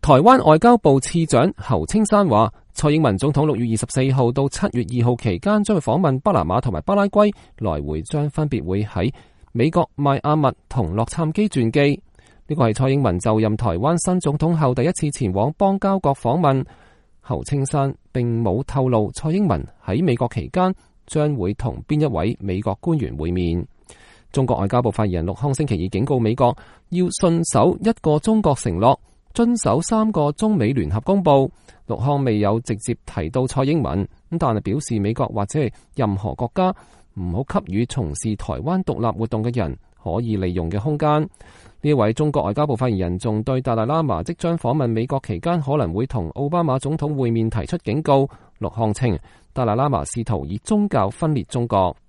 台灣外交部次長侯青山話，蔡英文總統6月24號到7月2號期間將會訪問巴拿馬同埋巴拉圭，來回將分別會喺美國邁阿密同洛杉磯轉機。呢個係蔡英文就任台灣新總統後第一次前往邦交國訪問。侯青山並冇透露蔡英文喺美國期間將會同邊一位美國官員會面。中國外交部發言人陸康星期二警告美國要信守一個中國承諾，遵守3個中美聯合公報。陸康未有直接提到蔡英文，但係表示美國或者係任何國家唔好給予從事台灣獨立活動嘅人可以利用嘅空間。呢位中國外交部發言人仲對達賴喇嘛即將訪問美國期間可能會同奧巴馬總統會面提出警告。陸康稱達賴喇嘛試圖以宗教分裂中國。